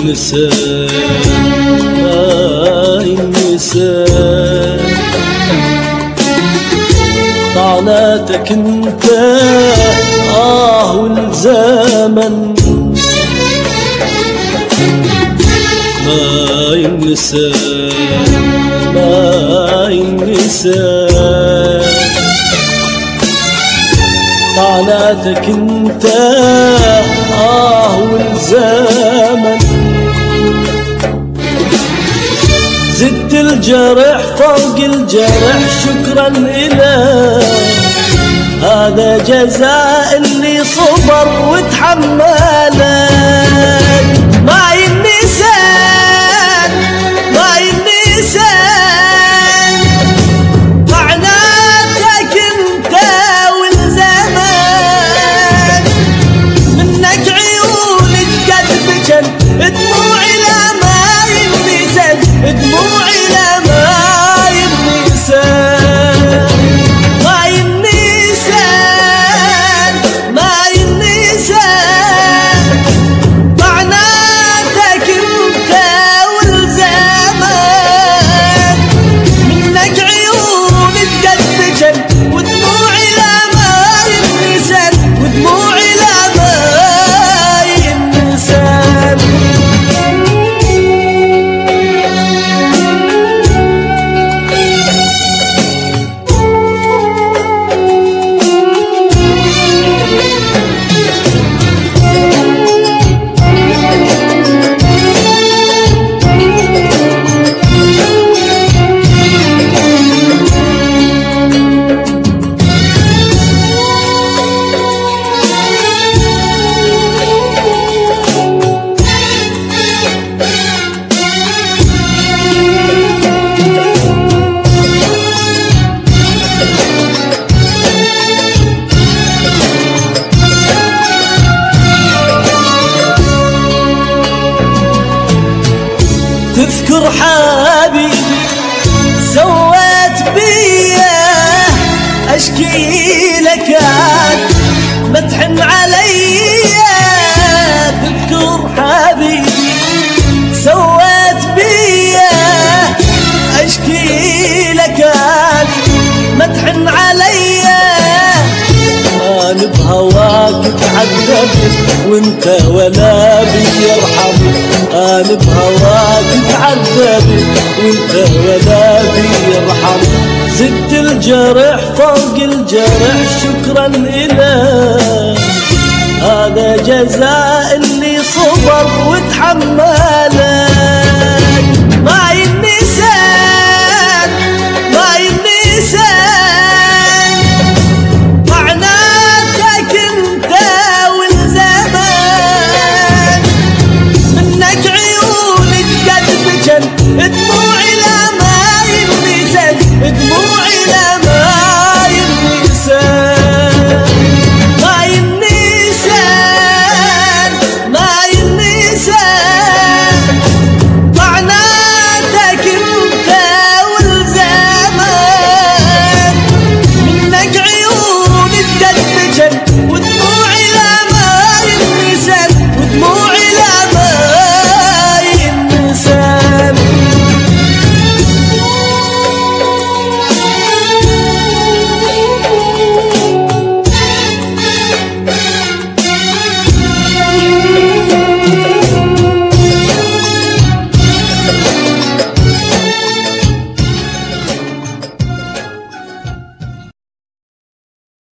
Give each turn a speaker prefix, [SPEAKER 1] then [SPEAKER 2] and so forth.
[SPEAKER 1] ينسى ما ينسى طعناتك انت والزمن ما ينسى ما ينسى طعناتك انت والزمن زدت الجرح فوق الجرح شكرا إله هذا جزاء اللي صبر وتحملك ما ينسان ما ينسان طعناتك انت والزمان منك عيونك قد بجن دموعي لا ما ينسان دموعي لا ما ينسان ما ينسان ما ينسان طعناتك انت والزمان منك عيونك قد بجن ودموعي لا ما ينسان ودموعي لا ما ينسان تذكر حبيبي سويت بيا اشكي لك ما تحن عليا تذكر حبيبي سويت بيا اشكي لك ما تحن عليا انا بهواك تعذبت وانت ولا بيرحمك انا بهواك تعذبت وانت ولا بيرحمك زدت الجرح فوق الجرح شكرا إله هذا جزاء اللي صبر وتحمل